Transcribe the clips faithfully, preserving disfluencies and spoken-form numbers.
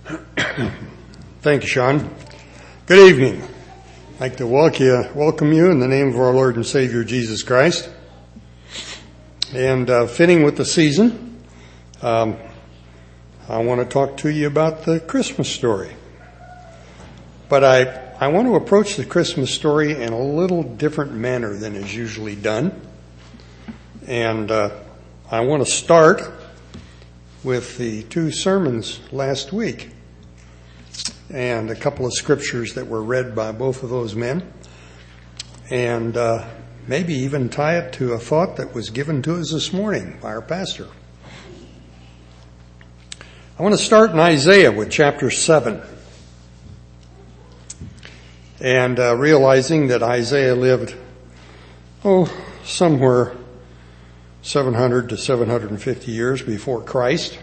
Thank you, Sean. Good evening. I'd like to welcome you in the name of our Lord and Savior, Jesus Christ. And uh, fitting with the season, um, I want to talk to you about the Christmas story. But I, I want to approach the Christmas story in a little different manner than is usually done. And uh, I want to start with the two sermons last week and a couple of scriptures that were read by both of those men, and uh, maybe even tie it to a thought that was given to us this morning by our pastor. I want to start in Isaiah with chapter seven, and uh, realizing that Isaiah lived, oh, somewhere seven hundred to seven hundred fifty years before Christ.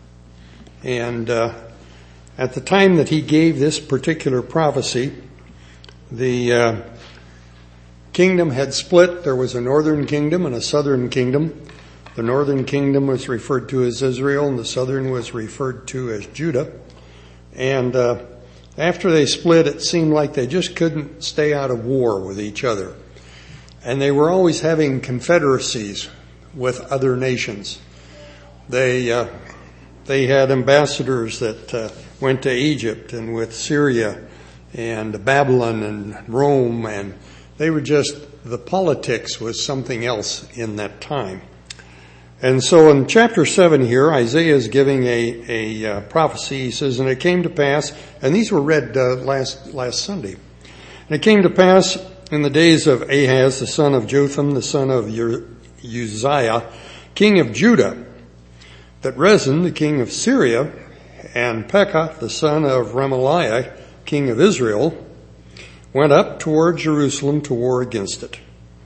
And uh, at the time that he gave this particular prophecy, the uh, kingdom had split. There was a northern kingdom and a southern kingdom. The northern kingdom was referred to as Israel, and the southern was referred to as Judah. And uh, after they split, it seemed like they just couldn't stay out of war with each other. And they were always having confederacies with other nations. They uh, they had ambassadors that uh, went to Egypt and with Syria and Babylon and Rome, and they were just, the politics was something else in that time. And so in chapter seven here, Isaiah is giving a, a uh, prophecy. He says, and it came to pass, and these were read uh, last last Sunday. And it came to pass in the days of Ahaz, the son of Jotham, the son of Ur- Uzziah, king of Judah, that Rezin, the king of Syria, and Pekah, the son of Remaliah, king of Israel, went up toward Jerusalem to war against it.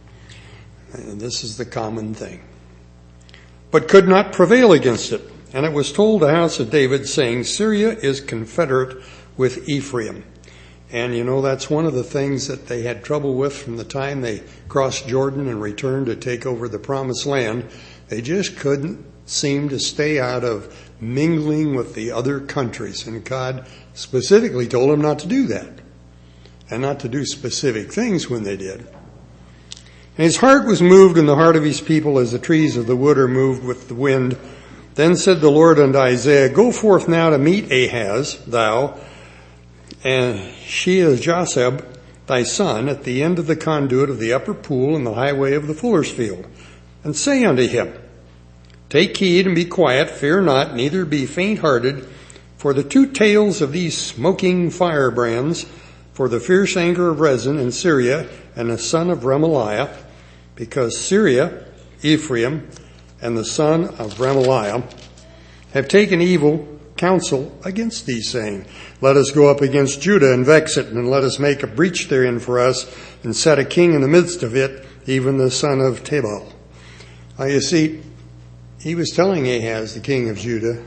And this is the common thing. But could not prevail against it. And it was told the house of David, saying, Syria is confederate with Ephraim. And you know, that's one of the things that they had trouble with from the time they crossed Jordan and returned to take over the promised land. They just couldn't seem to stay out of mingling with the other countries. And God specifically told them not to do that. And not to do specific things when they did. And his heart was moved in the heart of his people as the trees of the wood are moved with the wind. Then said the Lord unto Isaiah, Go forth now to meet Ahaz, thou, and Shealjasheb, thy son, at the end of the conduit of the upper pool in the highway of the fuller's field, and say unto him, Take heed and be quiet, fear not, neither be faint-hearted, for the two tails of these smoking firebrands, for the fierce anger of Rezin in Syria and the son of Remaliah, because Syria, Ephraim, and the son of Remaliah have taken evil counsel against thee, saying, Let us go up against Judah and vex it, and let us make a breach therein for us, and set a king in the midst of it, even the son of Tabal. Now you see, he was telling Ahaz, the king of Judah,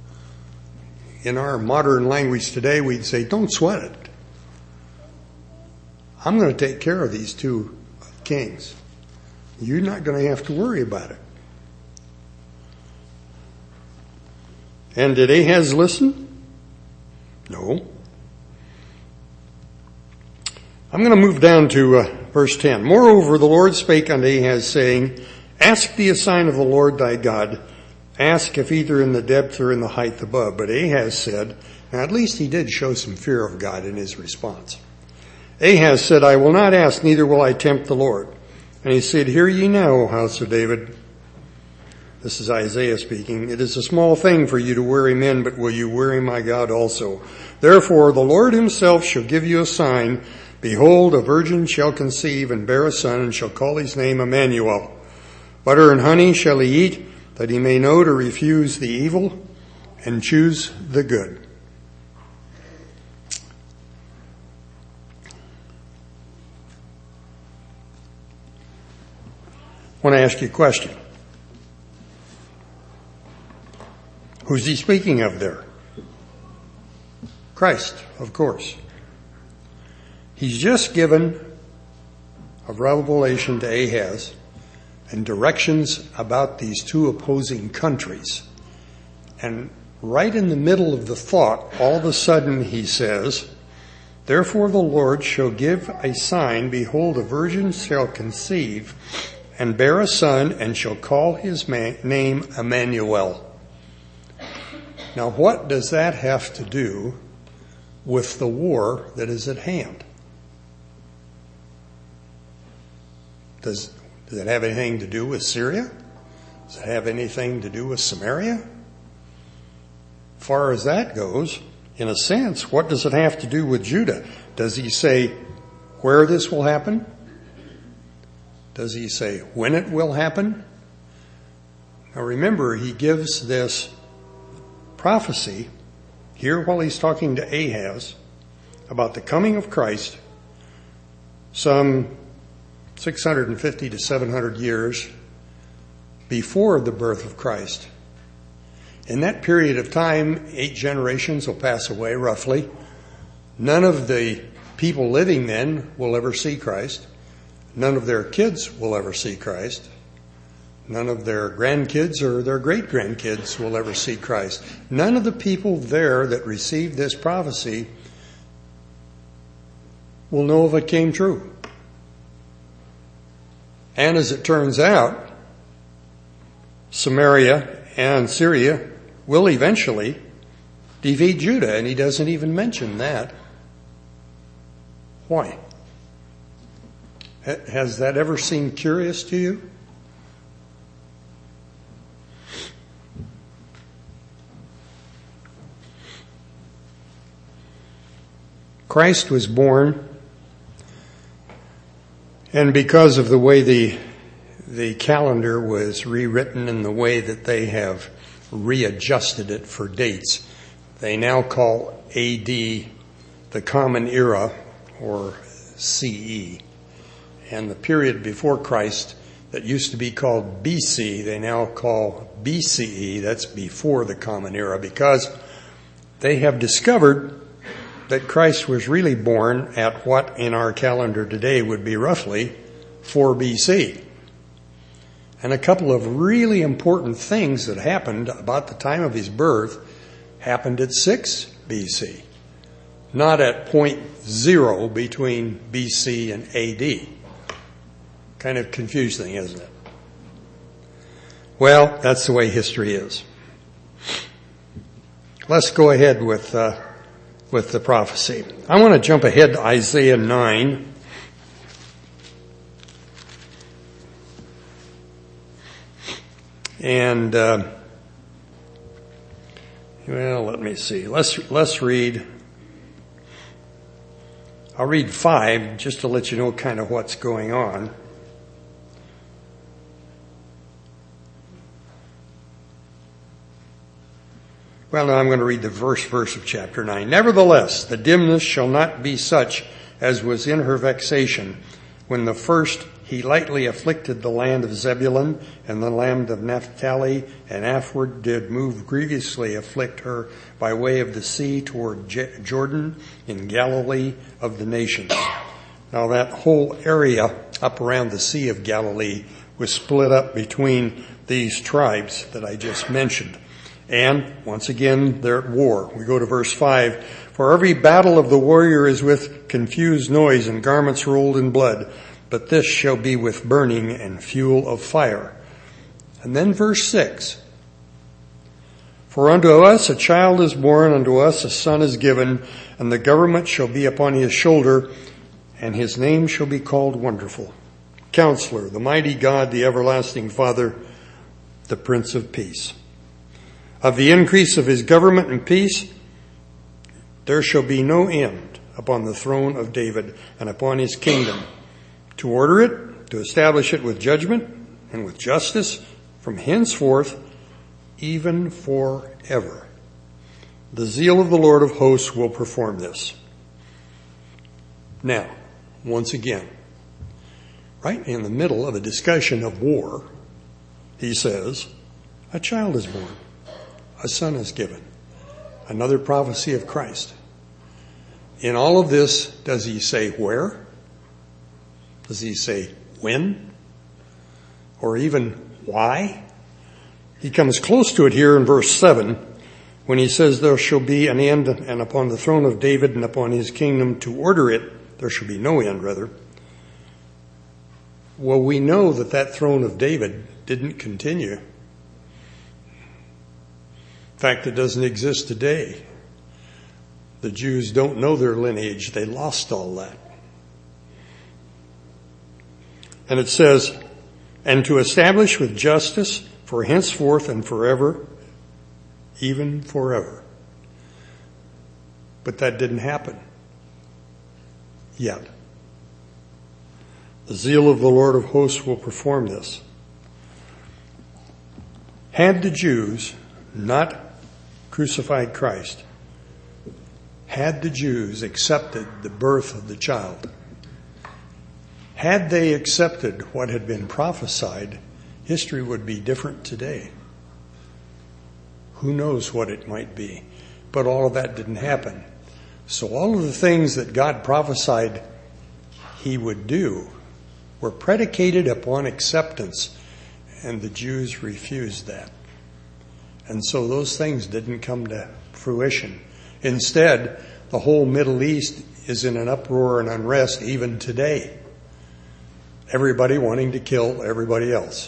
in our modern language today, we'd say, don't sweat it. I'm going to take care of these two kings. You're not going to have to worry about it. And did Ahaz listen? No. I'm going to move down to uh, verse ten. Moreover, the Lord spake unto Ahaz, saying, Ask thee a sign of the Lord thy God. Ask if either in the depth or in the height above. But Ahaz said, now at least he did show some fear of God in his response. Ahaz said, I will not ask, neither will I tempt the Lord. And he said, Hear ye now, O house of David. This is Isaiah speaking. It is a small thing for you to weary men, but will you weary my God also? Therefore the Lord himself shall give you a sign. Behold, a virgin shall conceive and bear a son, and shall call his name Emmanuel. Butter and honey shall he eat, that he may know to refuse the evil and choose the good. I want to ask you a question. Who's he speaking of there? Christ, of course. He's just given a revelation to Ahaz and directions about these two opposing countries. And right in the middle of the thought, all of a sudden he says, therefore the Lord shall give a sign, behold, a virgin shall conceive and bear a son, and shall call his ma- name Emmanuel. Now what does that have to do with the war that is at hand? Does, does it have anything to do with Syria? Does it have anything to do with Samaria? As far as that goes, in a sense, what does it have to do with Judah? Does he say where this will happen? Does he say when it will happen? Now remember, he gives this prophecy here while he's talking to Ahaz about the coming of Christ some six hundred fifty to seven hundred years before the birth of Christ. In that period of time, eight generations will pass away roughly. None of the people living then will ever see Christ. None of their kids will ever see Christ. None of their grandkids or their great-grandkids will ever see Christ. None of the people there that received this prophecy will know if it came true. And as it turns out, Samaria and Syria will eventually defeat Judah, and he doesn't even mention that. Why? Has that ever seemed curious to you? Christ was born, and because of the way the the calendar was rewritten and the way that they have readjusted it for dates, they now call A D the Common Era, or C E. And the period before Christ that used to be called B C, they now call B C E, that's before the Common Era, because they have discovered that Christ was really born at what in our calendar today would be roughly four B C. And a couple of really important things that happened about the time of his birth happened at six B C, not at point zero between B C and A D. Kind of confusing, isn't it? Well, that's the way history is. Let's go ahead with uh, with the prophecy. I want to jump ahead to Isaiah nine. And uh, well, let me see. Let's let's read. I'll read five just to let you know kind of what's going on. Well, now I'm going to read the first verse of chapter nine. Nevertheless, the dimness shall not be such as was in her vexation, when the first he lightly afflicted the land of Zebulun and the land of Naphtali, and afterward did move grievously afflict her by way of the sea toward J- Jordan in Galilee of the nations. Now that whole area up around the Sea of Galilee was split up between these tribes that I just mentioned. And once again, they're at war. We go to verse five. For every battle of the warrior is with confused noise and garments rolled in blood, but this shall be with burning and fuel of fire. And then verse six. For unto us a child is born, unto us a son is given, and the government shall be upon his shoulder, and his name shall be called Wonderful, Counselor, the Mighty God, the Everlasting Father, the Prince of Peace. Of the increase of his government and peace, there shall be no end upon the throne of David and upon his kingdom, to order it, to establish it with judgment and with justice from henceforth, even forever. The zeal of the Lord of hosts will perform this. Now, once again, right in the middle of a discussion of war, he says, a child is born. A son is given. Another prophecy of Christ. In all of this, does he say where? Does he say when? Or even why? He comes close to it here in verse seven. when he says there shall be an end, and upon the throne of David and upon his kingdom to order it, there shall be no end, rather. Well, we know that that throne of David didn't continue. In fact, it doesn't exist today. The Jews don't know their lineage. They lost all that. And it says, and to establish with justice for henceforth and forever, even forever. But that didn't happen yet. The zeal of the Lord of hosts will perform this. Had the Jews not crucified Christ, had the Jews accepted the birth of the child, had they accepted what had been prophesied, history would be different today. Who knows what it might be? But all of that didn't happen. So all of the things that God prophesied he would do were predicated upon acceptance, and the Jews refused that. And so those things didn't come to fruition. Instead, the whole Middle East is in an uproar and unrest even today. Everybody wanting to kill everybody else.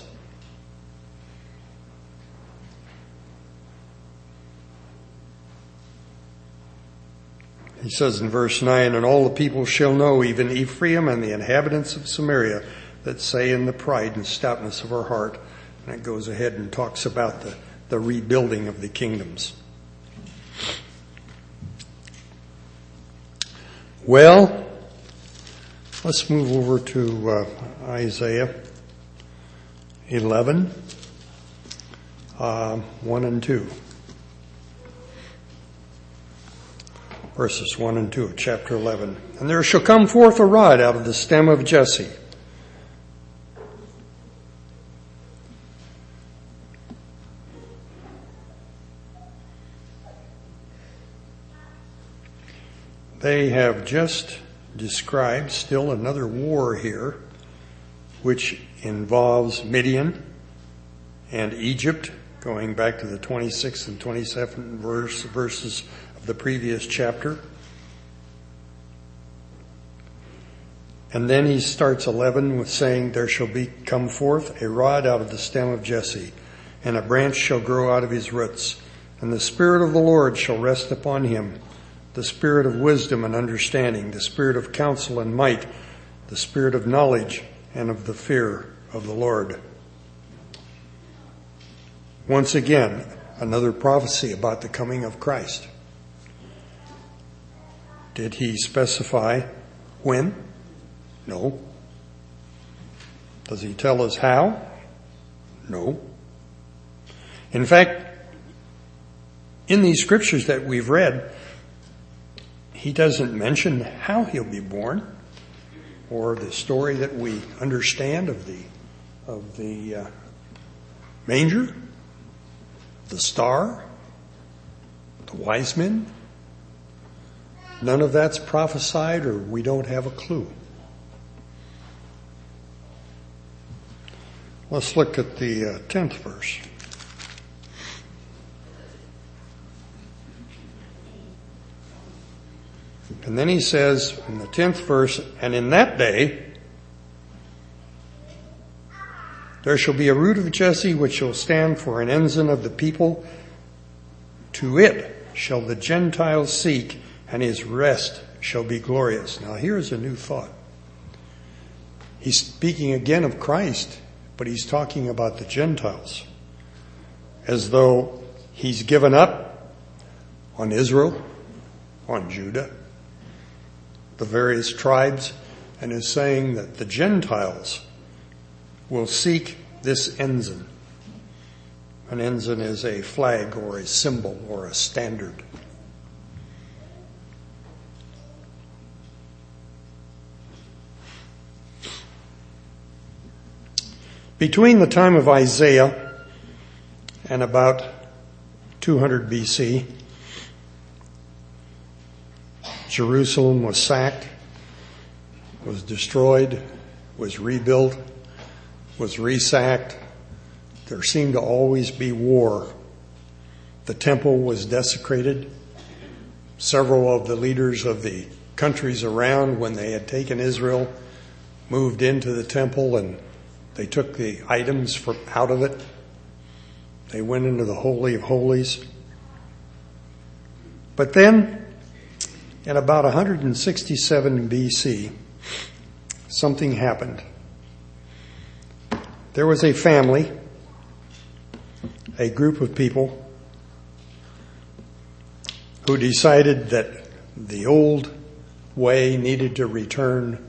He says in verse nine, and all the people shall know, even Ephraim and the inhabitants of Samaria, that say in the pride and stoutness of our heart. And it goes ahead and talks about the, the rebuilding of the kingdoms. Well, let's move over to uh, Isaiah eleven, uh, one and two. Verses one and two of chapter eleven. And there shall come forth a rod out of the stem of Jesse. They have just described still another war here, which involves Midian and Egypt, going back to the twenty-sixth and twenty-seventh verse, verses of the previous chapter. And then he starts eleven with saying, there shall be come forth a rod out of the stem of Jesse, and a branch shall grow out of his roots, and the Spirit of the Lord shall rest upon him, the Spirit of wisdom and understanding, the Spirit of counsel and might, the Spirit of knowledge and of the fear of the Lord. Once again, another prophecy about the coming of Christ. Did he specify when? No. Does he tell us how? No. In fact, in these scriptures that we've read, he doesn't mention how he'll be born, or the story that we understand of the of the uh, manger, the star, the wise men. None of that's prophesied, or we don't have a clue. Let's look at the uh, tenth verse. And then he says in the tenth verse, and in that day there shall be a root of Jesse which shall stand for an ensign of the people. To it shall the Gentiles seek, and his rest shall be glorious. Now here's a new thought. He's speaking again of Christ, but he's talking about the Gentiles, as though he's given up on Israel, on Judah, the various tribes, and is saying that the Gentiles will seek this ensign. An ensign is a flag or a symbol or a standard. Between the time of Isaiah and about two hundred B C, Jerusalem was sacked, was destroyed, was rebuilt, was resacked. There seemed to always be war The temple was desecrated. Several of the leaders of the countries around, when they had taken Israel, moved into the temple and they took the items from out of it. They went into the Holy of Holies. But then, in about one hundred sixty-seven B C, something happened. There was a family, a group of people, who decided that the old way needed to return,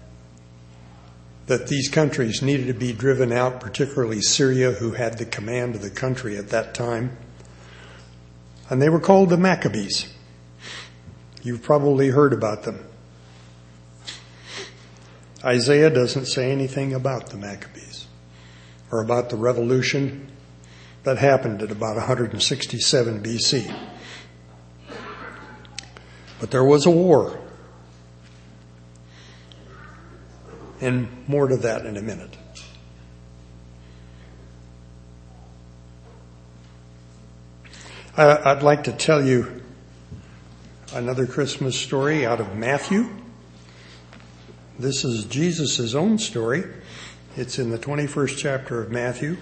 that these countries needed to be driven out, particularly Syria, who had the command of the country at that time. And they were called the Maccabees. You've probably heard about them. Isaiah doesn't say anything about the Maccabees or about the revolution that happened at about one hundred sixty-seven B C. But there was a war. And more to that in a minute. I'd like to tell you another Christmas story out of Matthew. This is Jesus' own story. It's in the twenty-first chapter of Matthew.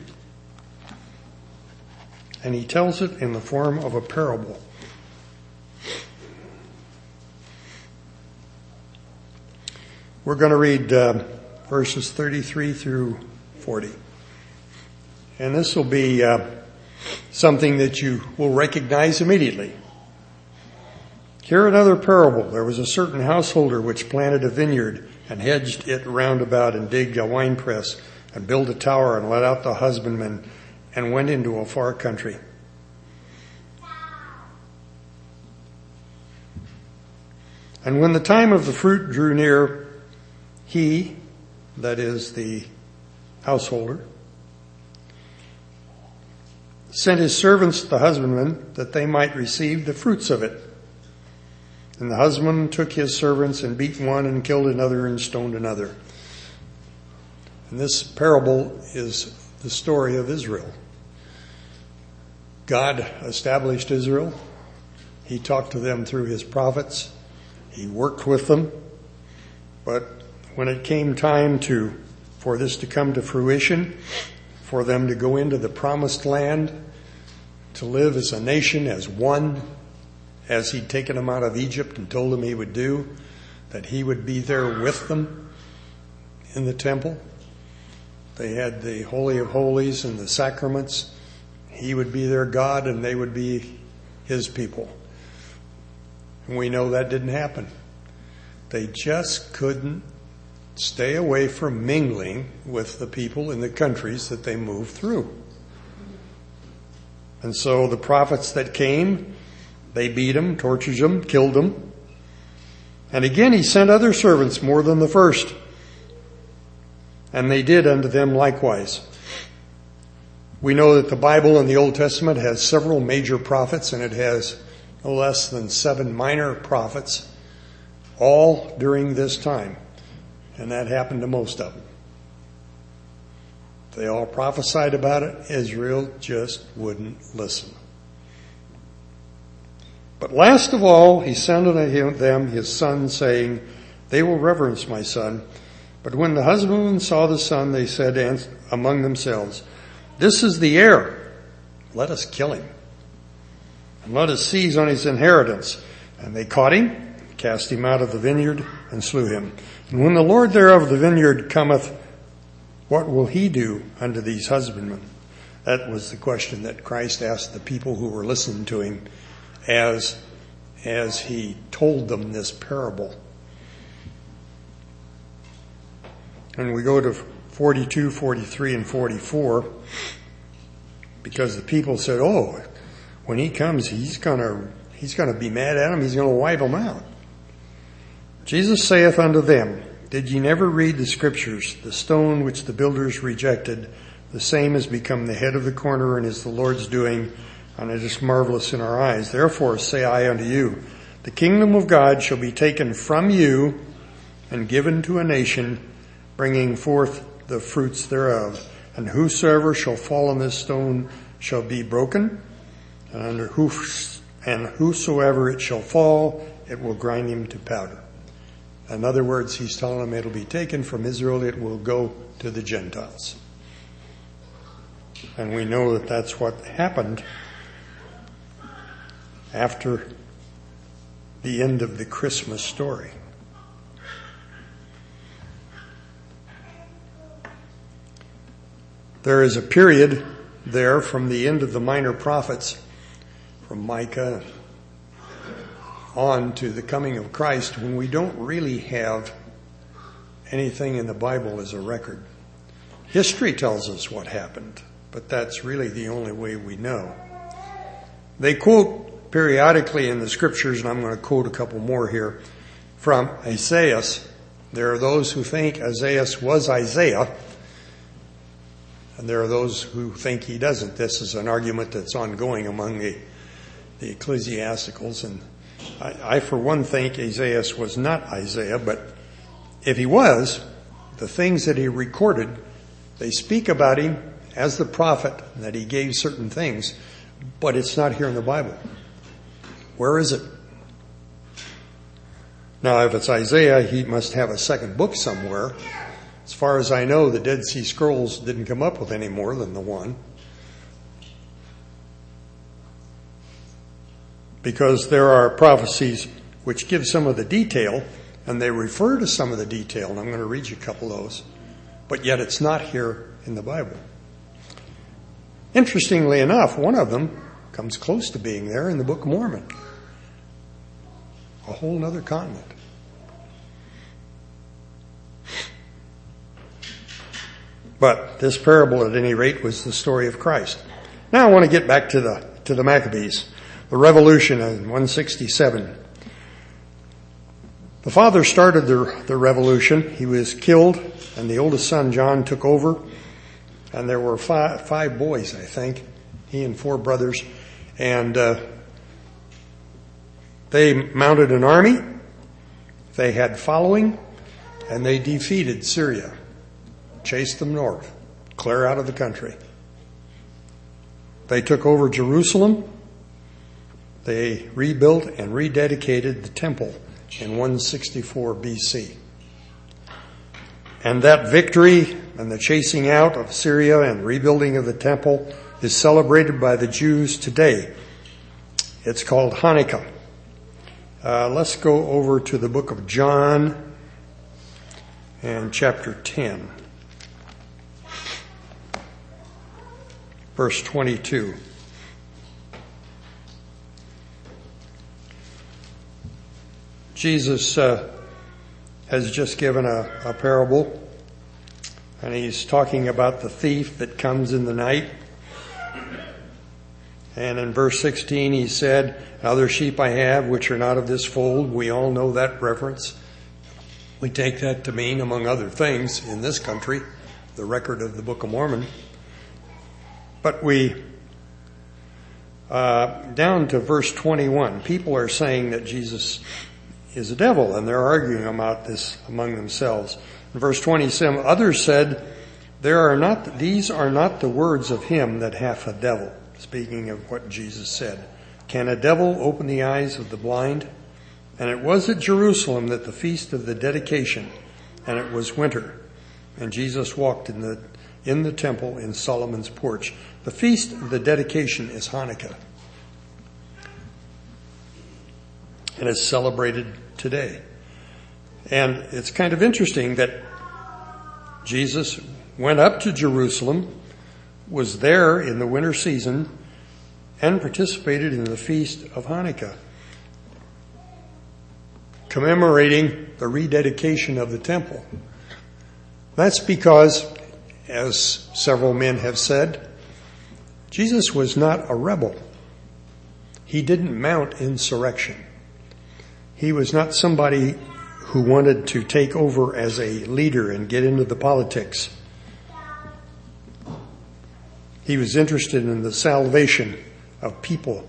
And he tells it in the form of a parable. We're going to read uh, verses thirty-three through forty. And this will be uh, something that you will recognize immediately. Hear another parable. There was a certain householder which planted a vineyard and hedged it round about and digged a winepress and built a tower and let out the husbandmen and went into a far country. And when the time of the fruit drew near, he, that is the householder, sent his servants to the husbandmen that they might receive the fruits of it. And the husbandman took his servants and beat one and killed another and stoned another. And this parable is the story of Israel. God established Israel. He talked to them through his prophets. He worked with them. But when it came time to, for this to come to fruition, for them to go into the promised land, to live as a nation, as one, as he'd taken them out of Egypt and told them he would do, that he would be there with them in the temple. They had the Holy of Holies and the sacraments. He would be their God and they would be his people. And we know that didn't happen. They just couldn't stay away from mingling with the people in the countries that they moved through. And so the prophets that came, they beat them, tortured them, killed them. And again he sent other servants more than the first. And they did unto them likewise. We know that the Bible in the Old Testament has several major prophets, and it has no less than seven minor prophets, all during this time. And that happened to most of them. They all prophesied about it. Israel just wouldn't listen. But last of all, he sent unto them his son, saying, they will reverence my son. But when the husbandmen saw the son, they said among themselves, this is the heir. Let us kill him, and let us seize on his inheritance. And they caught him, cast him out of the vineyard, and slew him. And when the Lord thereof the vineyard cometh, what will he do unto these husbandmen? That was the question that Christ asked the people who were listening to him as, as he told them this parable. And we go to forty-two, forty-three, and forty-four, because the people said, oh, when he comes, he's gonna, he's gonna be mad at them, he's gonna wipe them out. Jesus saith unto them, did ye never read the scriptures? The stone which the builders rejected, the same has become the head of the corner and is the Lord's doing, and it is marvelous in our eyes. Therefore say I unto you, the kingdom of God shall be taken from you and given to a nation, bringing forth the fruits thereof. And whosoever shall fall on this stone shall be broken, and under hoofs, and whosoever it shall fall, it will grind him to powder. In other words, he's telling them it'll be taken from Israel, it will go to the Gentiles. And we know that that's what happened after the end of the Christmas story. There is a period there from the end of the minor prophets, from Micah on to the coming of Christ, when we don't really have anything in the Bible as a record. History tells us what happened, but that's really the only way we know. They quote periodically in the scriptures, and I'm going to quote a couple more here, from Isaiah. There are those who think Isaiah was Isaiah, and there are those who think he doesn't. This is an argument that's ongoing among the, the ecclesiasticals, and I, I, for one, think Isaiah was not Isaiah, but if he was, the things that he recorded, they speak about him as the prophet, that he gave certain things, but it's not here in the Bible. Where is it? Now, if it's Isaiah, he must have a second book somewhere. As far as I know, the Dead Sea Scrolls didn't come up with any more than the one. Because there are prophecies which give some of the detail, and they refer to some of the detail, and I'm going to read you a couple of those. But yet it's not here in the Bible. Interestingly enough, one of them comes close to being there in the Book of Mormon. A whole other continent. But this parable, at any rate, was the story of Christ. Now I want to get back to the to the Maccabees, the revolution in one sixty-seven. The father started the, the revolution. He was killed, and the oldest son, John, took over. And there were five, five boys, I think, he and four brothers. And uh, they mounted an army. They had following, and they defeated Syria. Chased them north, clear out of the country. They took over Jerusalem. They rebuilt and rededicated the temple in one sixty-four B C. And that victory and the chasing out of Syria and rebuilding of the temple is celebrated by the Jews today. It's called Hanukkah. Uh, let's go over to the book of John and chapter ten. Verse twenty-two. Jesus uh, has just given a, a parable, and he's talking about the thief that comes in the night. And in verse sixteen he said, "Other sheep I have which are not of this fold." We all know that reference. We take that to mean, among other things, in this country, the record of the Book of Mormon. But we, uh, down to verse twenty-one, people are saying that Jesus is a devil, and they're arguing about this among themselves. In verse twenty-seven, others said, "There are not, these are not the words of him that hath a devil." Speaking of what Jesus said. "Can a devil open the eyes of the blind?" And it was at Jerusalem that the feast of the dedication, and it was winter, and Jesus walked in the in the temple in Solomon's porch. The feast of the dedication is Hanukkah. And it's celebrated today. And it's kind of interesting that Jesus went up to Jerusalem, was there in the winter season, and participated in the feast of Hanukkah, commemorating the rededication of the temple. That's because, as several men have said, Jesus was not a rebel. He didn't mount insurrection. He was not somebody who wanted to take over as a leader and get into the politics. He was interested in the salvation of people.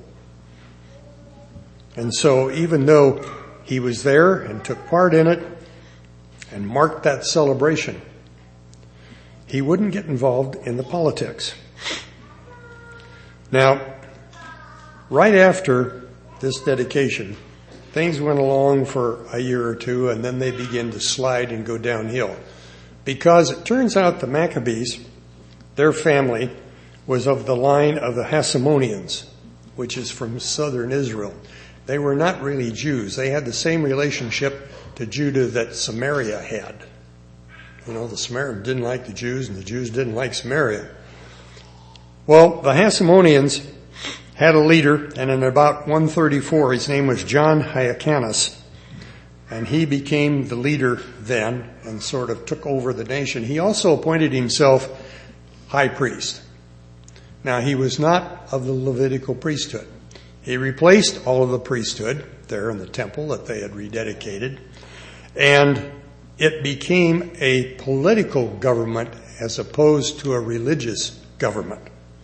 And so even though he was there and took part in it and marked that celebration, he wouldn't get involved in the politics. Now, right after this dedication, things went along for a year or two, and then they began to slide and go downhill. Because it turns out the Maccabees, their family, was of the line of the Hasmoneans, which is from southern Israel. They were not really Jews. They had the same relationship to Judah that Samaria had. You know, the Samaritans didn't like the Jews, and the Jews didn't like Samaria. Well, the Hasmoneans had a leader, and in about one thirty-four, his name was John Hyrcanus, and he became the leader then and sort of took over the nation. He also appointed himself high priest. Now, he was not of the Levitical priesthood. He replaced all of the priesthood there in the temple that they had rededicated, and it became a political government as opposed to a religious government.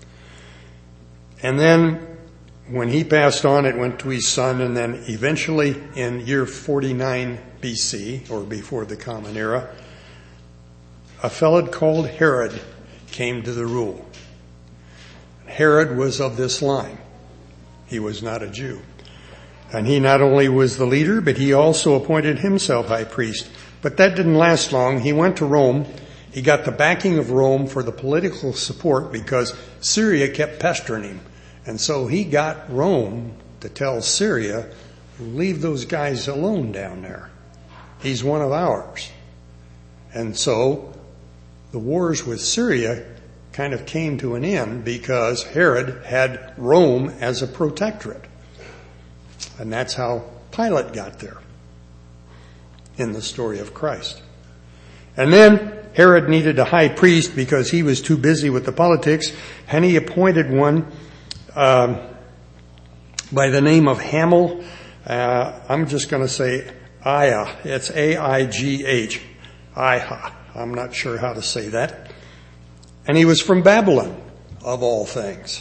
And then when he passed on, it went to his son, and then eventually in year forty-nine B C, or before the Common Era, a fellow called Herod came to the rule. Herod was of this line. He was not a Jew. And he not only was the leader, but he also appointed himself high priest. But that didn't last long. He went to Rome. He got the backing of Rome for the political support because Syria kept pestering him. And so he got Rome to tell Syria, leave those guys alone down there. He's one of ours. And so the wars with Syria kind of came to an end because Herod had Rome as a protectorate. And that's how Pilate got there in the story of Christ. And then Herod needed a high priest because he was too busy with the politics, and he appointed one um, by the name of Hamil. Uh, I'm just going to say Aya. It's A I G H. Iha. I'm not sure how to say that. And he was from Babylon, of all things.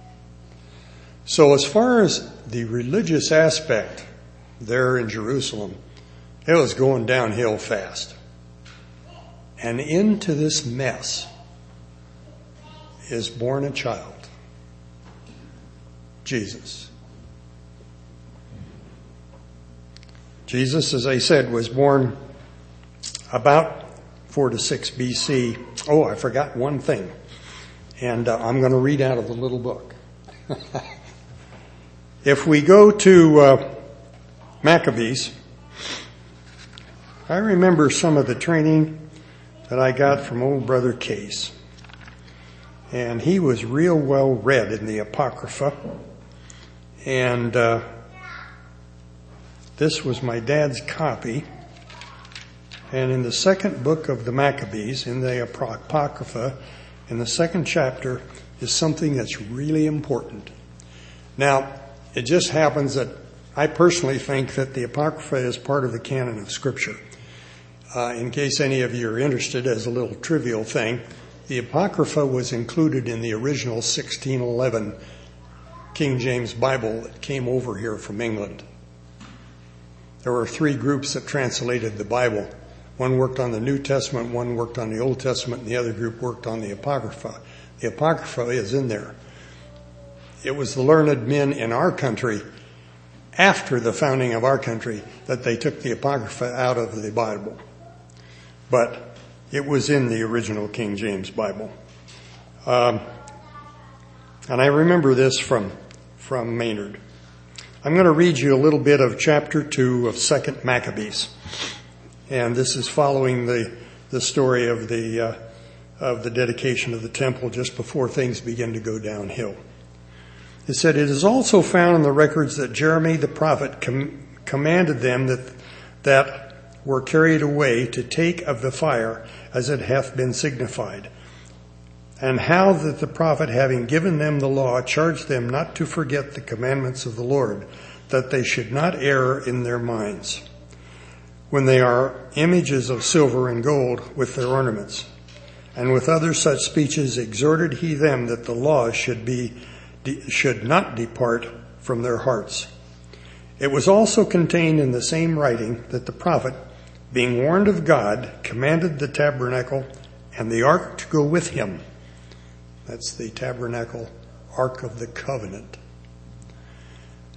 So as far as the religious aspect there in Jerusalem, it was going downhill fast. And into this mess is born a child, Jesus. Jesus, as I said, was born about four to six B C. Oh, I forgot one thing. And uh, I'm going to read out of the little book. If we go to uh, Maccabees, I remember some of the training that I got from old brother Case. And he was real well read in the Apocrypha. And uh, this was my dad's copy. And in the second book of the Maccabees, in the Apocrypha, in the second chapter, is something that's really important. Now, it just happens that I personally think that the Apocrypha is part of the canon of Scripture. Uh, in case any of you are interested, as a little trivial thing, the Apocrypha was included in the original sixteen eleven King James Bible that came over here from England. There were three groups that translated the Bible. One worked on the New Testament, one worked on the Old Testament, and the other group worked on the Apocrypha. The Apocrypha is in there. It was the learned men in our country, after the founding of our country, that they took the Apocrypha out of the Bible. But it was in the original King James Bible. Um, and I remember this from, from Maynard. I'm going to read you a little bit of chapter two of Second Maccabees. And this is following the, the story of the, uh, of the dedication of the temple just before things begin to go downhill. It said, "It is also found in the records that Jeremy the prophet com- commanded them that, that were carried away to take of the fire as it hath been signified. And how that the prophet, having given them the law, charged them not to forget the commandments of the Lord, that they should not err in their minds, when they are images of silver and gold with their ornaments. And with other such speeches exhorted he them that the law should be should not depart from their hearts. It was also contained in the same writing that the prophet, being warned of God, commanded the tabernacle and the ark to go with him." That's the tabernacle, Ark of the Covenant.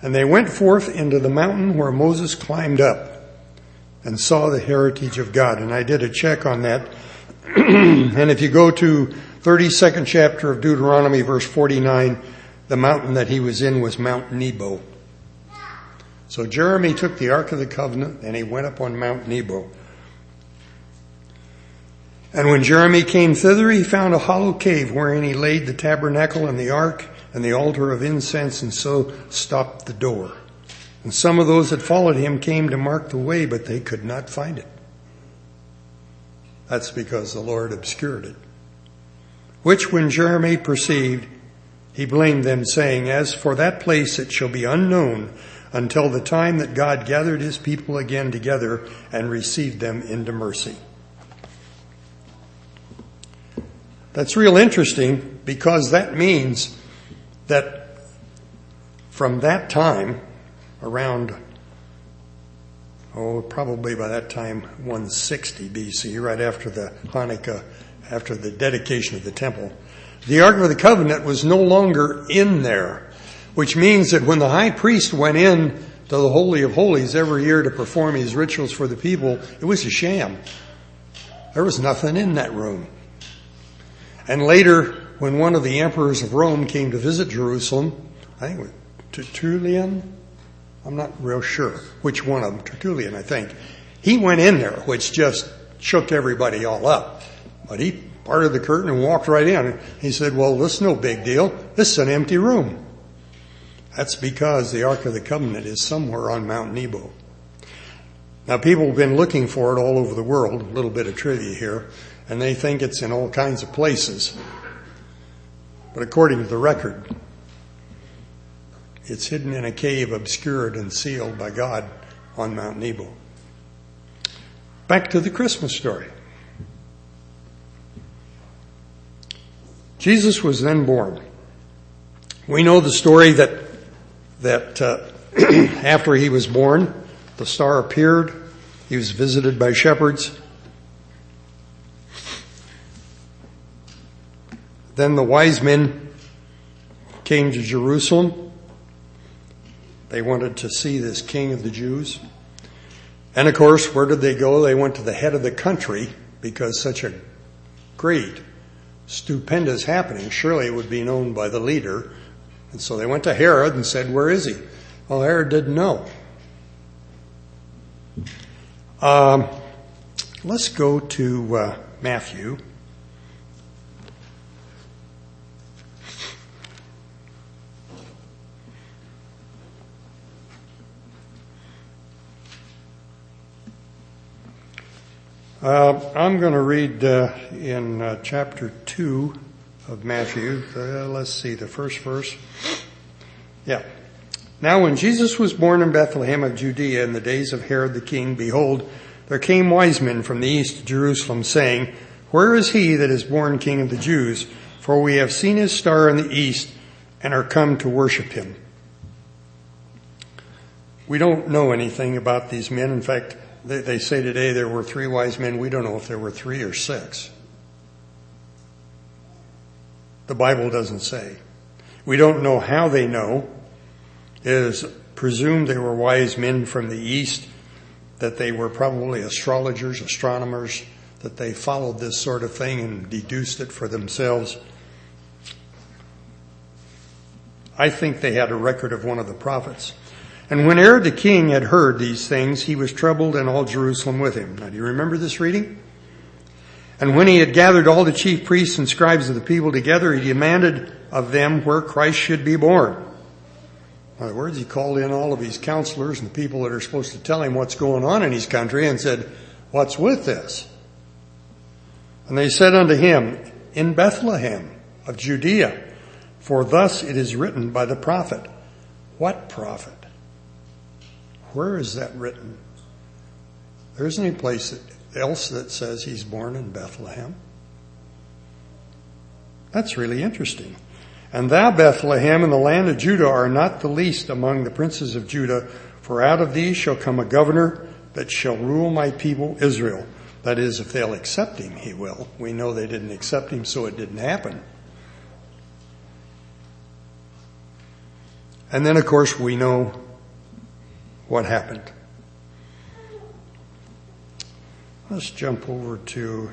And they went forth into the mountain where Moses climbed up and saw the heritage of God. And I did a check on that. And if you go to thirty-second chapter of Deuteronomy, verse forty-nine, the mountain that he was in was Mount Nebo. So Jeremy took the Ark of the Covenant and he went up on Mount Nebo. And when Jeremy came thither, he found a hollow cave wherein he laid the tabernacle and the ark and the altar of incense, and so stopped the door. And some of those that followed him came to mark the way, but they could not find it. That's because the Lord obscured it. Which when Jeremy perceived, he blamed them, saying, As for that place, it shall be unknown until the time that God gathered his people again together and received them into mercy. That's real interesting, because that means that from that time, around, oh, probably by that time, one sixty B C, right after the Hanukkah, after the dedication of the temple, the Ark of the Covenant was no longer in there, which means that when the high priest went in to the Holy of Holies every year to perform his rituals for the people, it was a sham. There was nothing in that room. And later, when one of the emperors of Rome came to visit Jerusalem, I think it was Tertullian, I'm not real sure which one of them, Tertullian, I think. He went in there, which just shook everybody all up. But he parted the curtain and walked right in. He said, well, this is no big deal. This is an empty room. That's because the Ark of the Covenant is somewhere on Mount Nebo. Now, people have been looking for it all over the world, a little bit of trivia here, and they think it's in all kinds of places. But according to the record, it's hidden in a cave obscured and sealed by God on Mount Nebo. Back to the Christmas story. Jesus was then born. We know the story that that uh, after he was born, the star appeared. He was visited by shepherds. Then the wise men came to Jerusalem. They wanted to see this king of the Jews. And of course, where did they go? They went to the head of the country, because such a great, stupendous happening, surely it would be known by the leader. And so they went to Herod and said, where is he? Well, Herod didn't know. Um, let's go to uh, Matthew. Uh, I'm going to read uh, in uh, chapter two of Matthew. Uh, let's see, the first verse. Yeah. Now when Jesus was born in Bethlehem of Judea in the days of Herod the king, behold, there came wise men from the east to Jerusalem, saying, Where is he that is born King of the Jews? For we have seen his star in the east and are come to worship him. We don't know anything about these men. In fact, They, they say today there were three wise men. We don't know if there were three or six. The Bible doesn't say. We don't know how they know. It is presumed they were wise men from the east, that they were probably astrologers, astronomers, that they followed this sort of thing and deduced it for themselves. I think they had a record of one of the prophets. And when Herod the king had heard these things, he was troubled, and all Jerusalem with him. Now, do you remember this reading? And when he had gathered all the chief priests and scribes of the people together, he demanded of them where Christ should be born. In other words, he called in all of his counselors and the people that are supposed to tell him what's going on in his country and said, what's with this? And they said unto him, In Bethlehem of Judea, for thus it is written by the prophet. What prophet? Where is that written? There isn't any place else that says he's born in Bethlehem. That's really interesting. And thou, Bethlehem, in the land of Judah, are not the least among the princes of Judah, for out of thee shall come a governor that shall rule my people Israel. That is, if they'll accept him, he will. We know they didn't accept him, so it didn't happen. And then, of course, we know what happened. Let's jump over to,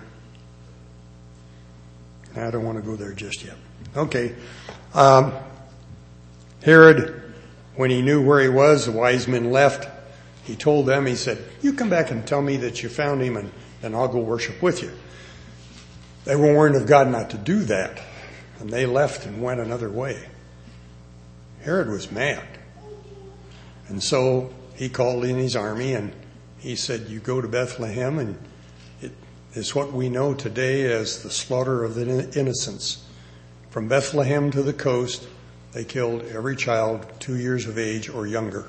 I don't want to go there just yet. Okay. Um, Herod, when he knew where he was, the wise men left. He told them, he said, you come back and tell me that you found him, and then I'll go worship with you. They were warned of God not to do that, and they left and went another way. Herod was mad. And so he called in his army, and he said, you go to Bethlehem, and it is what we know today as the slaughter of the innocents. From Bethlehem to the coast, they killed every child two years of age or younger.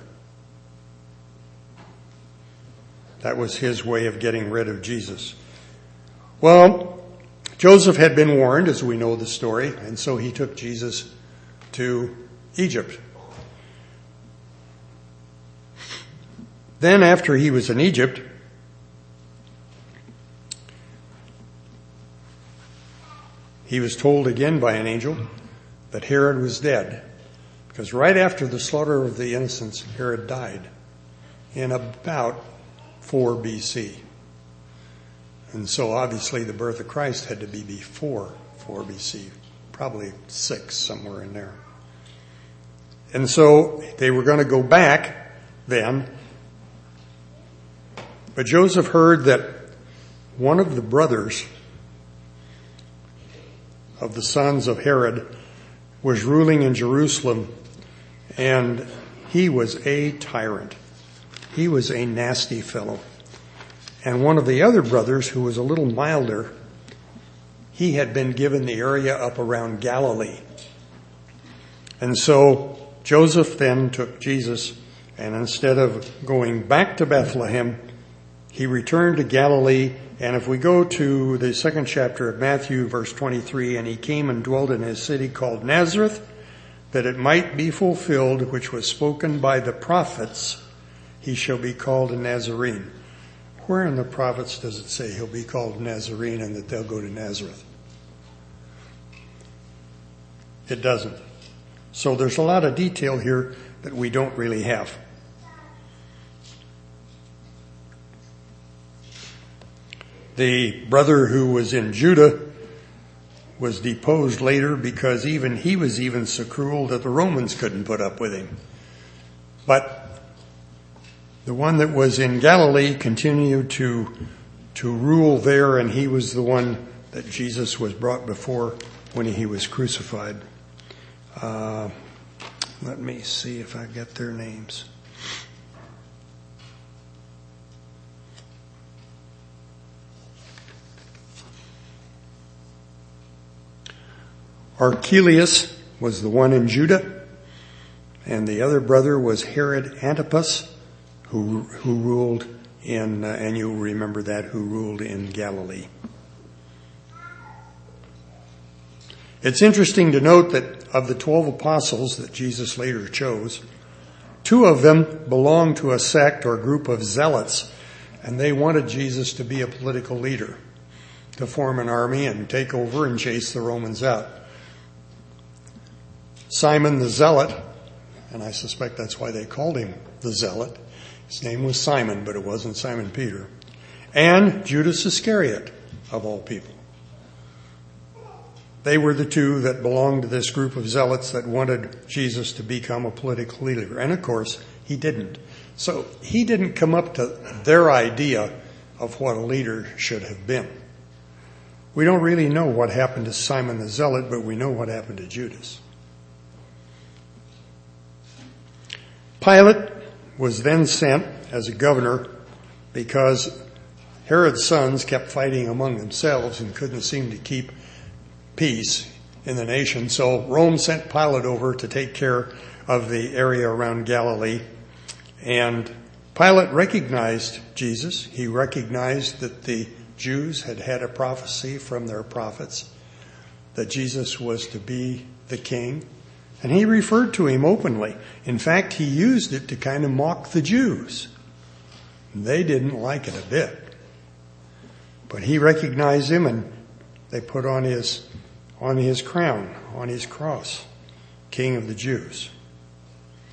That was his way of getting rid of Jesus. Well, Joseph had been warned, as we know the story, and so he took Jesus to Egypt. Then after he was in Egypt, he was told again by an angel that Herod was dead. Because right after the slaughter of the innocents, Herod died in about four B C. And so obviously the birth of Christ had to be before four B C, probably six, somewhere in there. And so they were going to go back then. But Joseph heard that one of the brothers of the sons of Herod was ruling in Jerusalem, and he was a tyrant. He was a nasty fellow. And one of the other brothers, who was a little milder, he had been given the area up around Galilee. And so Joseph then took Jesus, and instead of going back to Bethlehem, he returned to Galilee. And if we go to the second chapter of Matthew, verse twenty-three, and he came and dwelt in a city called Nazareth, that it might be fulfilled, which was spoken by the prophets, he shall be called a Nazarene. Where in the prophets does it say he'll be called a Nazarene and that they'll go to Nazareth? It doesn't. So there's a lot of detail here that we don't really have. The brother who was in Judah was deposed later because even he was even so cruel that the Romans couldn't put up with him. But the one that was in Galilee continued to to rule there, and he was the one that Jesus was brought before when he was crucified. Uh, let me see if I get their names. Archelaus was the one in Judah, and the other brother was Herod Antipas, who who ruled in, uh, and you'll remember that, who ruled in Galilee. It's interesting to note that of the twelve apostles that Jesus later chose, two of them belonged to a sect or group of zealots, and they wanted Jesus to be a political leader, to form an army and take over and chase the Romans out. Simon the Zealot, and I suspect that's why they called him the Zealot. His name was Simon, but it wasn't Simon Peter. And Judas Iscariot, of all people. They were the two that belonged to this group of zealots that wanted Jesus to become a political leader. And of course, he didn't. So he didn't come up to their idea of what a leader should have been. We don't really know what happened to Simon the Zealot, but we know what happened to Judas. Pilate was then sent as a governor because Herod's sons kept fighting among themselves and couldn't seem to keep peace in the nation. So Rome sent Pilate over to take care of the area around Galilee. And Pilate recognized Jesus. He recognized that the Jews had had a prophecy from their prophets that Jesus was to be the king. And he referred to him openly. In fact, he used it to kind of mock the Jews. They didn't like it a bit. But he recognized him, and they put on his, on his crown, on his cross, King of the Jews.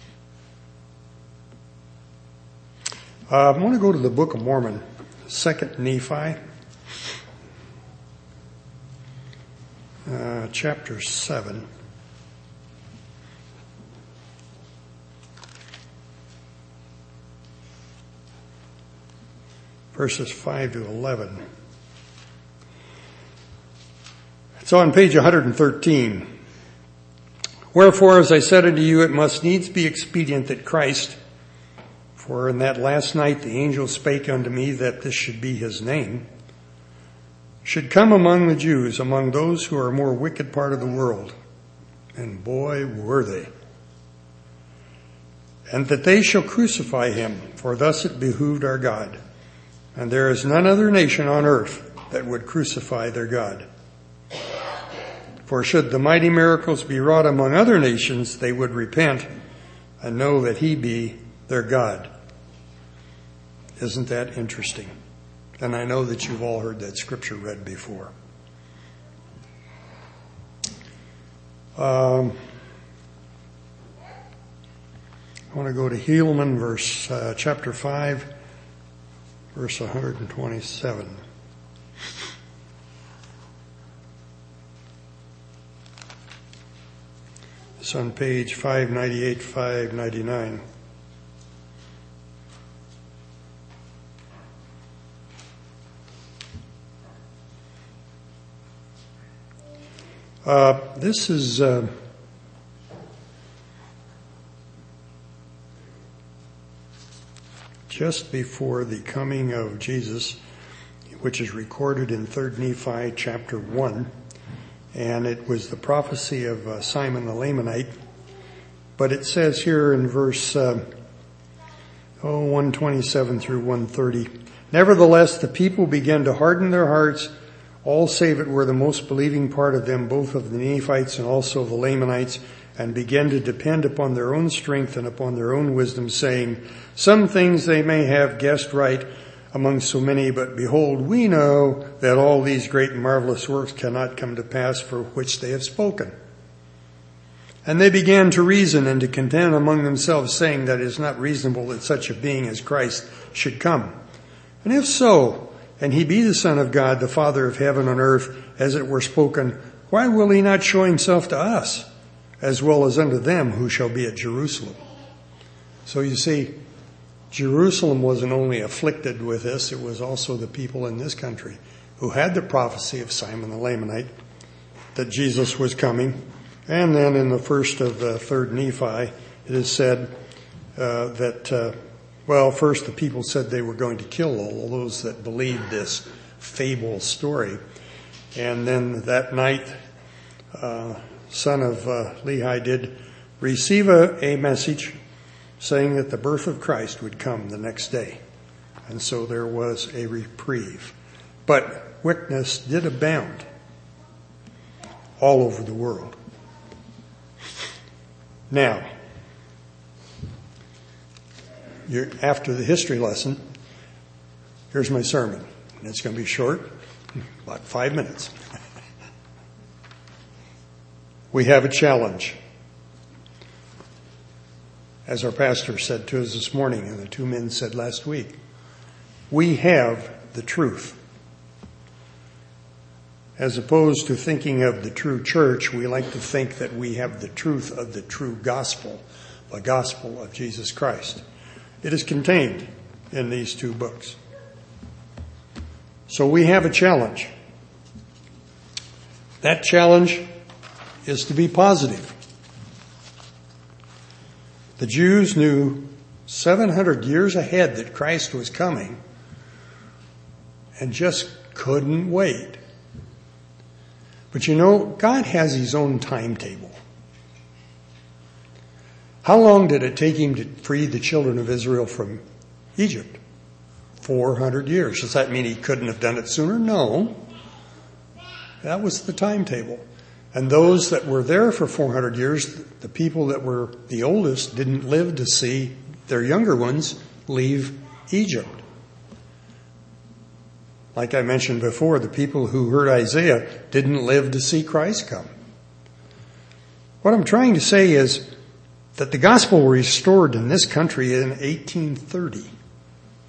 Uh, I want to go to the Book of Mormon, Second Nephi, uh, chapter seven. Verses five to eleven. It's on page one hundred thirteen. Wherefore, as I said unto you, it must needs be expedient that Christ, for in that last night the angel spake unto me that this should be his name, should come among the Jews, among those who are more wicked part of the world. And boy, were they. And that they shall crucify him, for thus it behooved our God. And there is none other nation on earth that would crucify their God. For should the mighty miracles be wrought among other nations, they would repent and know that he be their God. Isn't that interesting? And I know that you've all heard that scripture read before. Um, I want to go to Helaman, verse uh, chapter five, verse one hundred twenty-seven. It's on page five ninety-eight, five ninety-nine. Uh, this is uh, just before the coming of Jesus, which is recorded in Third Nephi chapter one. And it was the prophecy of uh, Simon the Lamanite. But it says here in verse uh, oh, one twenty-seven through one thirty, nevertheless the people began to harden their hearts, all save it were the most believing part of them, both of the Nephites and also of the Lamanites, and began to depend upon their own strength and upon their own wisdom, saying, some things they may have guessed right among so many, but behold, we know that all these great and marvelous works cannot come to pass for which they have spoken. And they began to reason and to contend among themselves, saying that it is not reasonable that such a being as Christ should come. And if so, and he be the Son of God, the Father of heaven and earth, as it were spoken, why will he not show himself to us, as well as unto them who shall be at Jerusalem? So you see, Jerusalem wasn't only afflicted with this, it was also the people in this country who had the prophecy of Simon the Lamanite that Jesus was coming. And then in the first of uh, Third Nephi, it is said uh, that, uh, well, first the people said they were going to kill all those that believed this fable story. And then that night, uh, son of uh, Lehi did receive a, a message saying that the birth of Christ would come the next day. And so there was a reprieve. But wickedness did abound all over the world. Now, you're, after the history lesson, here's my sermon. And it's going to be short, about five minutes. We have a challenge. As our pastor said to us this morning, and the two men said last week, we have the truth. As opposed to thinking of the true church, we like to think that we have the truth of the true gospel, the gospel of Jesus Christ. It is contained in these two books. So we have a challenge. That challenge is to be positive. The Jews knew seven hundred years ahead that Christ was coming and just couldn't wait. But you know, God has his own timetable. How long did it take him to free the children of Israel from Egypt? four hundred years. Does that mean he couldn't have done it sooner? No. That was the timetable. And those that were there for four hundred years, the people that were the oldest, didn't live to see their younger ones leave Egypt. Like I mentioned before, the people who heard Isaiah didn't live to see Christ come. What I'm trying to say is that the gospel was restored in this country in eighteen thirty.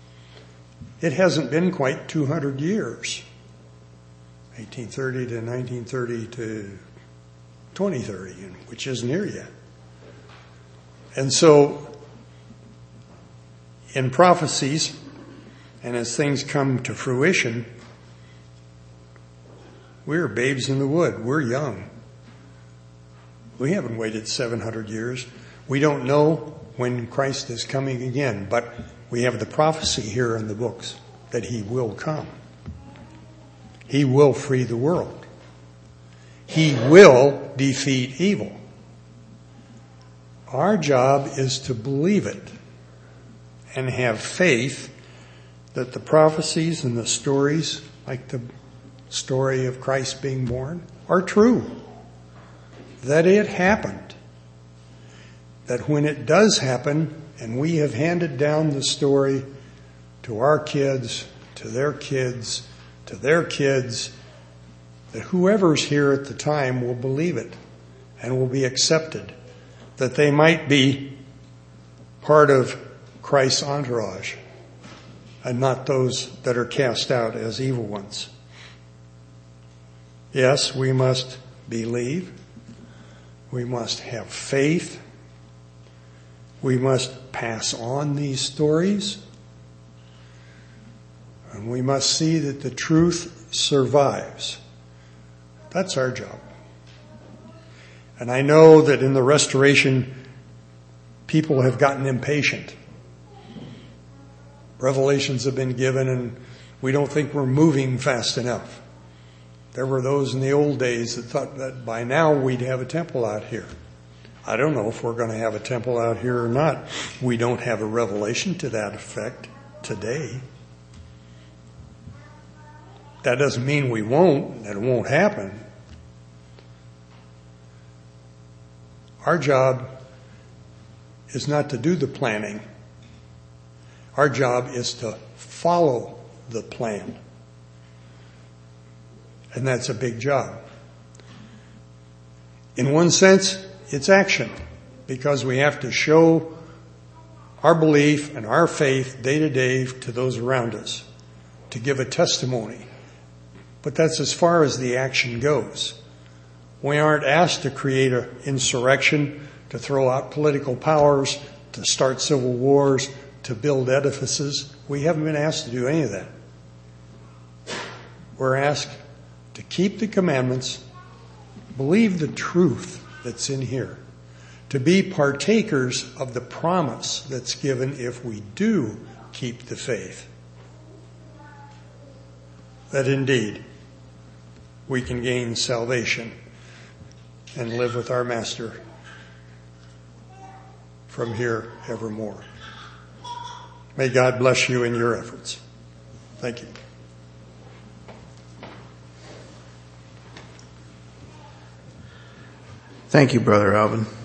It hasn't been quite two hundred years. eighteen thirty to nineteen thirty to twenty thirty, which isn't here yet. And so, in prophecies, and as things come to fruition, we're babes in the wood. We're young. We haven't waited seven hundred years. We don't know when Christ is coming again, but we have the prophecy here in the books that he will come. He will free the world. He will defeat evil. Our job is to believe it and have faith that the prophecies and the stories, like the story of Christ being born, are true. That it happened. That when it does happen, and we have handed down the story to our kids, to their kids, to their kids, that whoever's here at the time will believe it and will be accepted, that they might be part of Christ's entourage and not those that are cast out as evil ones. Yes, we must believe. We must have faith. We must pass on these stories. And we must see that the truth survives. That's our job. And I know that in the restoration, people have gotten impatient. Revelations have been given and we don't think we're moving fast enough. There were those in the old days that thought that by now we'd have a temple out here. I don't know if we're going to have a temple out here or not. We don't have a revelation to that effect today. That doesn't mean we won't, that it won't happen. Our job is not to do the planning. Our job is to follow the plan. And that's a big job. In one sense, it's action, because we have to show our belief and our faith day to day to those around us, to give a testimony. But that's as far as the action goes. We aren't asked to create an insurrection, to throw out political powers, to start civil wars, to build edifices. We haven't been asked to do any of that. We're asked to keep the commandments, believe the truth that's in here, to be partakers of the promise that's given if we do keep the faith. That indeed we can gain salvation and live with our Master from here evermore. May God bless you in your efforts. Thank you. Thank you, Brother Alvin.